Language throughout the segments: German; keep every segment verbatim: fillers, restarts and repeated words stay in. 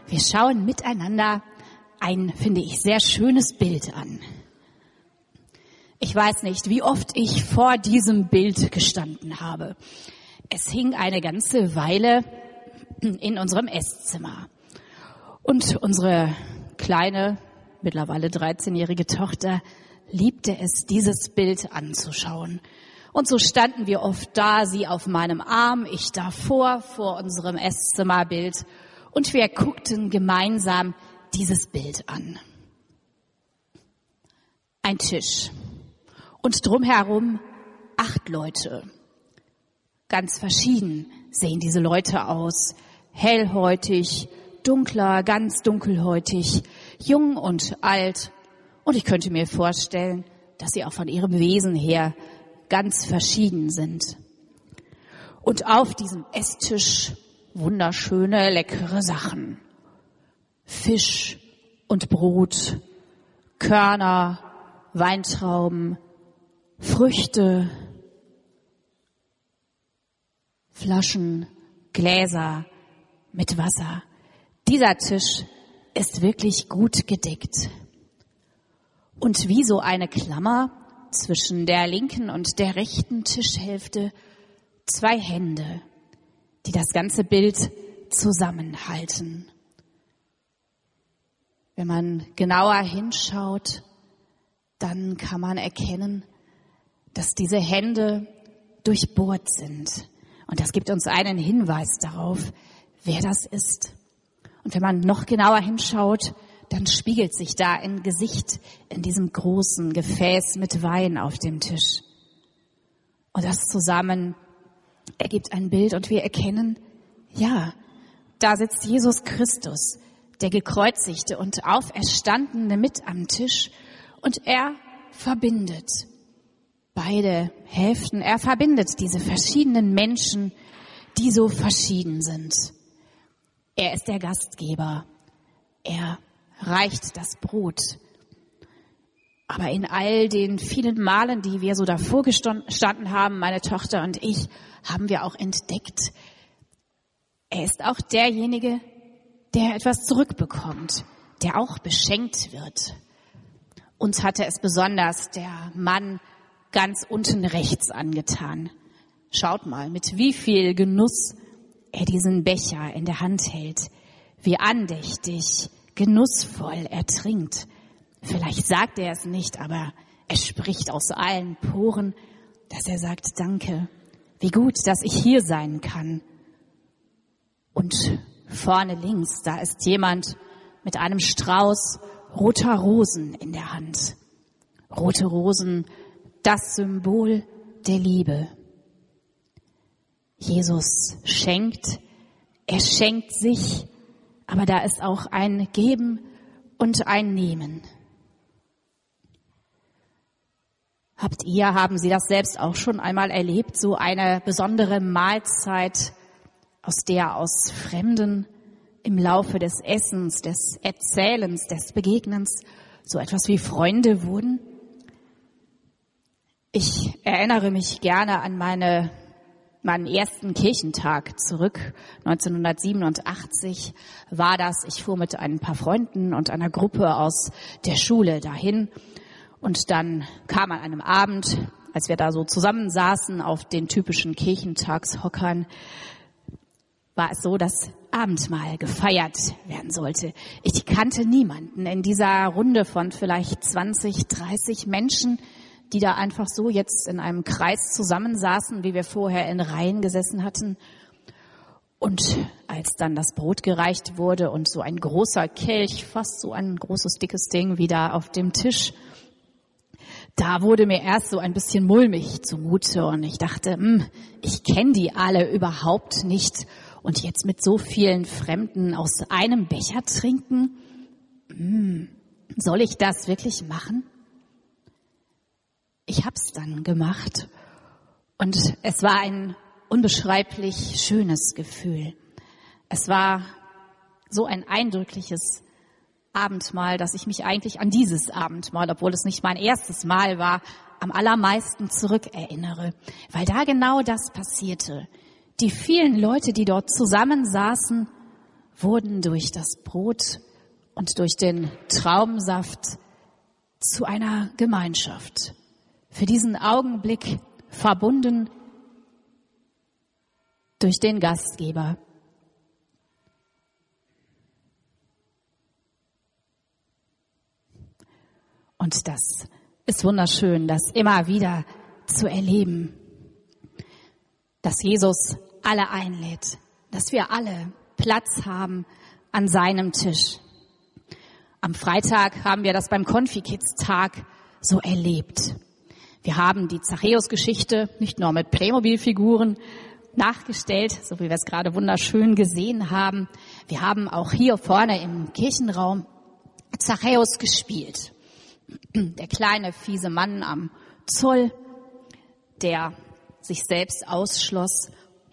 Wir schauen miteinander ein, finde ich, sehr schönes Bild an. Ich weiß nicht, wie oft ich vor diesem Bild gestanden habe. Es hing eine ganze Weile in unserem Esszimmer. Und unsere kleine, mittlerweile dreizehnjährige Tochter liebte es, dieses Bild anzuschauen. Und so standen wir oft da, sie auf meinem Arm, ich davor, vor unserem Esszimmerbild. Und wir guckten gemeinsam dieses Bild an. Ein Tisch. Und drumherum acht Leute. Ganz verschieden sehen diese Leute aus. Hellhäutig, dunkler, ganz dunkelhäutig, jung und alt. Und ich könnte mir vorstellen, dass sie auch von ihrem Wesen her ganz verschieden sind. Und auf diesem Esstisch wunderschöne, leckere Sachen. Fisch und Brot, Körner, Weintrauben, Früchte, Flaschen, Gläser mit Wasser. Dieser Tisch ist wirklich gut gedeckt. Und wie so eine Klammer zwischen der linken und der rechten Tischhälfte zwei Hände, die das ganze Bild zusammenhalten. Wenn man genauer hinschaut, dann kann man erkennen, dass diese Hände durchbohrt sind. Und das gibt uns einen Hinweis darauf, wer das ist. Und wenn man noch genauer hinschaut, dann spiegelt sich da ein Gesicht in diesem großen Gefäß mit Wein auf dem Tisch. Und das zusammen ergibt ein Bild und wir erkennen, ja, da sitzt Jesus Christus, der gekreuzigte und auferstandene mit am Tisch und er verbindet beide Hälften. Er verbindet diese verschiedenen Menschen, die so verschieden sind. Er ist der Gastgeber. Er reicht das Brot. Aber in all den vielen Malen, die wir so davor gestanden haben, meine Tochter und ich, haben wir auch entdeckt, er ist auch derjenige, der etwas zurückbekommt, der auch beschenkt wird. Uns hatte es besonders der Mann ganz unten rechts angetan. Schaut mal, mit wie viel Genuss er diesen Becher in der Hand hält, wie andächtig, genussvoll er trinkt. Vielleicht sagt er es nicht, aber er spricht aus allen Poren, dass er sagt, danke, wie gut, dass ich hier sein kann. Und vorne links, da ist jemand mit einem Strauß roter Rosen in der Hand. Rote Rosen, das Symbol der Liebe. Jesus schenkt, er schenkt sich, aber da ist auch ein Geben und ein Nehmen. Habt ihr, haben Sie das selbst auch schon einmal erlebt, so eine besondere Mahlzeit, aus der aus Fremden im Laufe des Essens, des Erzählens, des Begegnens so etwas wie Freunde wurden? Ich erinnere mich gerne an meine, meinen ersten Kirchentag zurück. neunzehnhundertsiebenundachtzig war das. Ich fuhr mit ein paar Freunden und einer Gruppe aus der Schule dahin. Und dann kam an einem Abend, als wir da so zusammensaßen auf den typischen Kirchentagshockern, war es so, dass Abendmahl gefeiert werden sollte. Ich kannte niemanden in dieser Runde von vielleicht zwanzig, dreißig Menschen, die da einfach so jetzt in einem Kreis zusammensaßen, wie wir vorher in Reihen gesessen hatten. Und als dann das Brot gereicht wurde und so ein großer Kelch, fast so ein großes, dickes Ding wieder auf dem Tisch, da wurde mir erst so ein bisschen mulmig zumute und ich dachte, hm, ich kenne die alle überhaupt nicht und jetzt mit so vielen Fremden aus einem Becher trinken, hm, soll ich das wirklich machen? Ich hab's dann gemacht und es war ein unbeschreiblich schönes Gefühl. Es war so ein eindrückliches Abendmahl, dass ich mich eigentlich an dieses Abendmahl, obwohl es nicht mein erstes Mal war, am allermeisten zurückerinnere, weil da genau das passierte. Die vielen Leute, die dort zusammensaßen, wurden durch das Brot und durch den Traubensaft zu einer Gemeinschaft. Für diesen Augenblick verbunden durch den Gastgeber. Und das ist wunderschön, das immer wieder zu erleben, dass Jesus alle einlädt, dass wir alle Platz haben an seinem Tisch. Am Freitag haben wir das beim Konfi-Kids-Tag so erlebt. Wir haben die Zachäus-Geschichte nicht nur mit Playmobil-Figuren nachgestellt, so wie wir es gerade wunderschön gesehen haben. Wir haben auch hier vorne im Kirchenraum Zachäus gespielt. Der kleine, fiese Mann am Zoll, der sich selbst ausschloss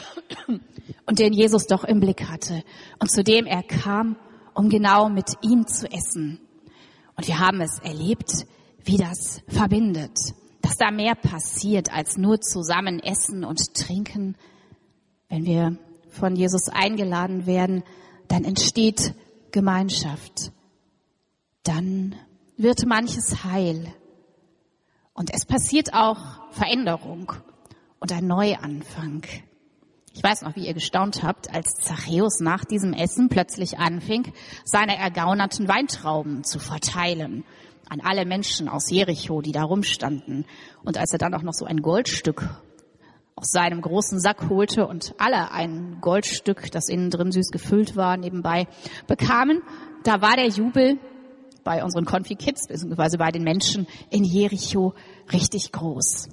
und den Jesus doch im Blick hatte und zu dem er kam, um genau mit ihm zu essen. Und wir haben es erlebt, wie das verbindet, dass da mehr passiert als nur zusammen essen und trinken. Wenn wir von Jesus eingeladen werden, dann entsteht Gemeinschaft. Dann wird manches heil. Und es passiert auch Veränderung und ein Neuanfang. Ich weiß noch, wie ihr gestaunt habt, als Zachäus nach diesem Essen plötzlich anfing, seine ergaunerten Weintrauben zu verteilen an alle Menschen aus Jericho, die da rumstanden. Und als er dann auch noch so ein Goldstück aus seinem großen Sack holte und alle ein Goldstück, das innen drin süß gefüllt war, nebenbei bekamen, da war der Jubel bei unseren Konfi-Kids, beziehungsweise bei den Menschen in Jericho richtig groß.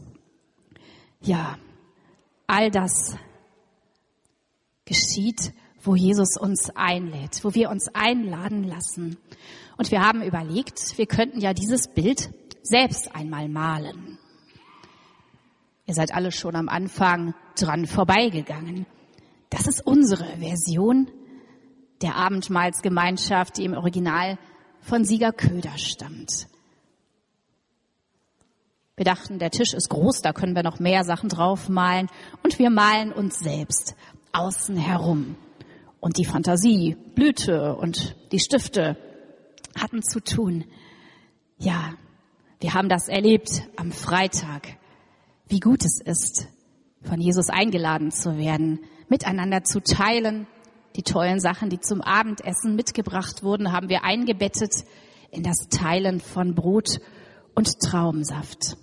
Ja, all das geschieht, wo Jesus uns einlädt, wo wir uns einladen lassen. Und wir haben überlegt, wir könnten ja dieses Bild selbst einmal malen. Ihr seid alle schon am Anfang dran vorbeigegangen. Das ist unsere Version der Abendmahlsgemeinschaft, die im Original von Sieger Köder stammt. Wir dachten, der Tisch ist groß, da können wir noch mehr Sachen draufmalen. Und wir malen uns selbst außen herum. Und die Fantasie blühte und die Stifte hatten zu tun. Ja, wir haben das erlebt am Freitag, wie gut es ist, von Jesus eingeladen zu werden, miteinander zu teilen. Die tollen Sachen, die zum Abendessen mitgebracht wurden, haben wir eingebettet in das Teilen von Brot und Traubensaft.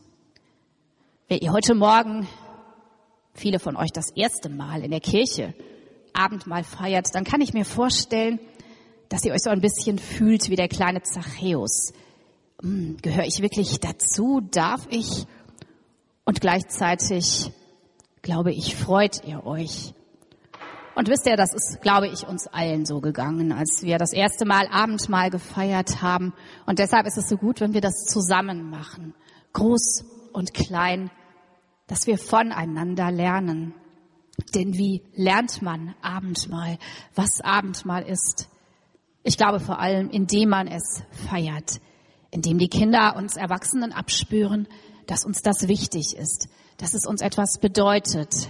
Wenn ihr heute Morgen, viele von euch das erste Mal in der Kirche Abendmahl feiert, dann kann ich mir vorstellen, dass ihr euch so ein bisschen fühlt wie der kleine Zachäus. Hm, gehöre ich wirklich dazu? Darf ich? Und gleichzeitig, glaube ich, freut ihr euch. Und wisst ihr, das ist, glaube ich, uns allen so gegangen, als wir das erste Mal Abendmahl gefeiert haben. Und deshalb ist es so gut, wenn wir das zusammen machen, groß und klein, dass wir voneinander lernen. Denn wie lernt man Abendmahl, was Abendmahl ist? Ich glaube vor allem, indem man es feiert, indem die Kinder uns Erwachsenen abspüren, dass uns das wichtig ist, dass es uns etwas bedeutet,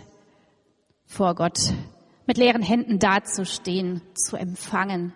vor Gott mit leeren Händen dazustehen, zu empfangen,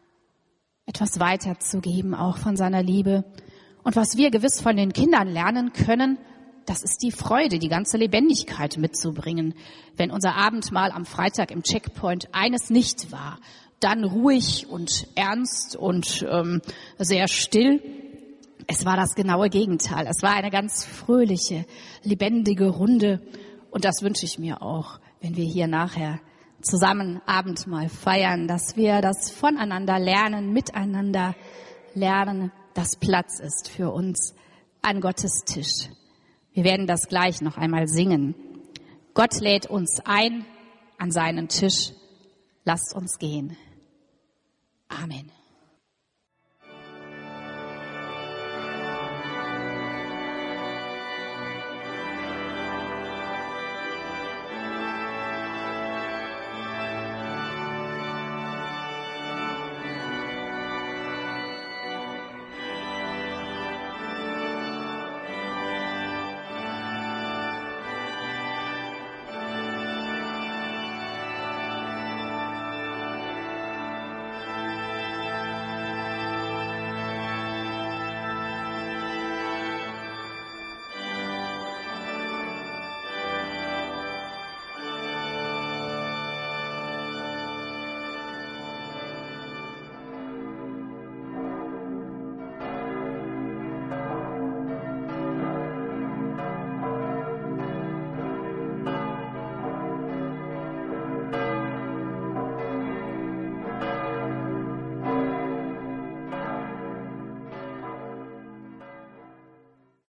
etwas weiterzugeben, auch von seiner Liebe. Und was wir gewiss von den Kindern lernen können, das ist die Freude, die ganze Lebendigkeit mitzubringen. Wenn unser Abendmahl am Freitag im Checkpoint eines nicht war, dann ruhig und ernst und ähm, sehr still. Es war das genaue Gegenteil. Es war eine ganz fröhliche, lebendige Runde. Und das wünsche ich mir auch, wenn wir hier nachher zusammen Abendmahl feiern, dass wir das voneinander lernen, miteinander lernen, dass Platz ist für uns an Gottes Tisch. Wir werden das gleich noch einmal singen. Gott lädt uns ein an seinen Tisch. Lasst uns gehen. Amen.